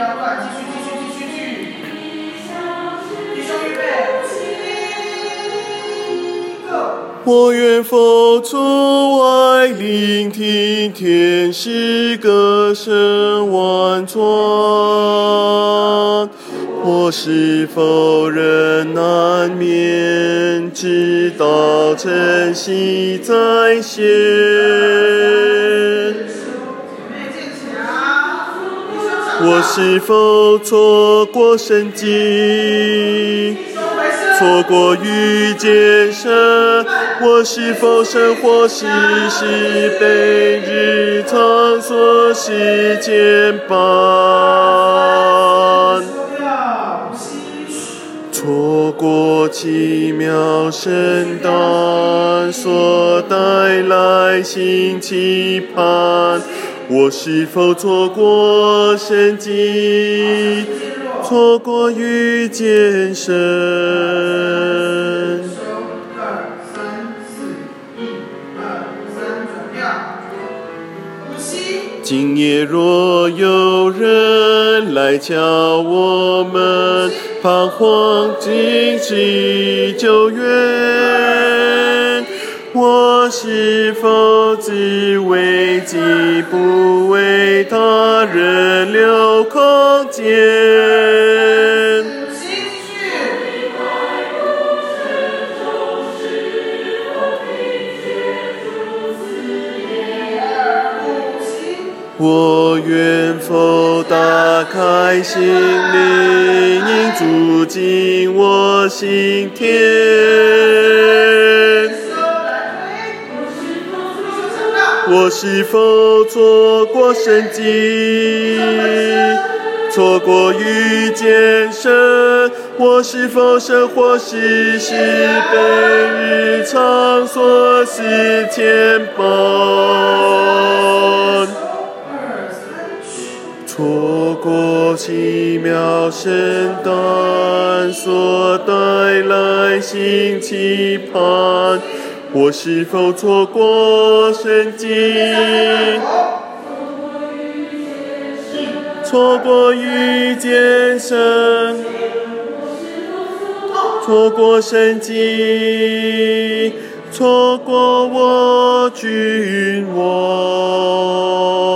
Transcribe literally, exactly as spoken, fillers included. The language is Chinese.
两段，继续继续继续继续。弟兄预备，七个。 我愿否出外聆听天使歌声婉转？我是否仍难免直到晨曦再现？我是否错过神迹？错过遇见神？我是否生活时时被日常琐事牵绊？错过奇妙圣诞所带来新期盼，我是否错过神迹？错过遇见神？今夜若有人来叫我们彷徨进去救援，我是否只为己不为他人留空间？我愿否打开心灵，住进我心田？我是否错过神迹？错过遇见神？我是否生活时时被日常琐事牵绊？错过奇妙圣诞所带来新期盼，我是否错过神迹？错过遇见神？错过神迹？错过我君王？